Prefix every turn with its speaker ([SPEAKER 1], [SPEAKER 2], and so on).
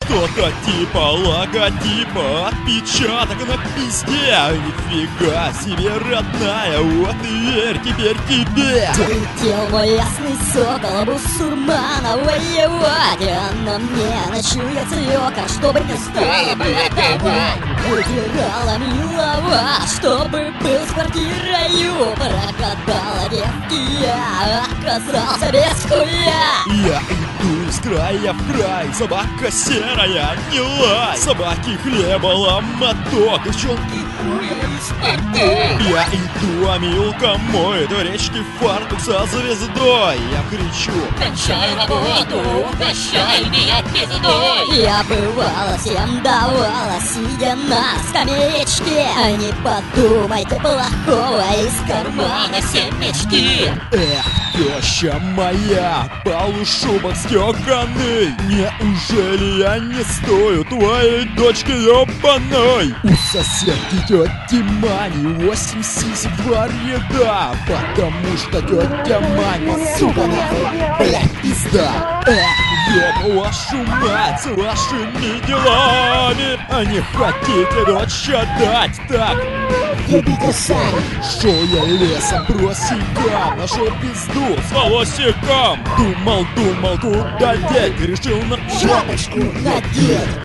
[SPEAKER 1] что-то типа логотипа, отпечаток на пизде. Нифига себе, родная, вот и верь теперь тебе.
[SPEAKER 2] Летел мой ясный сокол, бусурмана воевать, а на мне ночует свекор, чтобы не стало, блядь, давай. Выбирала милого, чтобы был с квартирою, прогадала девки, я оказался без хуя.
[SPEAKER 1] Я иду из края в край, собака серая, не лай. Собаки хлеба ломоток, девчонки хуя и спорты. Я иду, а Милка моет в речке фартук со звездой. Я кричу:
[SPEAKER 3] кончай работу, прощай меня пиздой.
[SPEAKER 2] Я бывала, всем давала, сидя на скамеечке. А не подумайте плохого, из кармана семечки.
[SPEAKER 1] Теща моя, полушубок стёганый, неужели я не стою твоей дочки ёбаной? У соседки тети Мани 8 сисек 2 ряда, потому что тетя Маня, сука, нахуй, блядь, пизда. Ёб вашу мать с вашими делами, а не хотите дочь отдать так?
[SPEAKER 2] Ебите сами.
[SPEAKER 1] Шел я лесом просекал, нашел пизду с волосиком. Думал, куда деть, решил на
[SPEAKER 2] Шапочку надеть.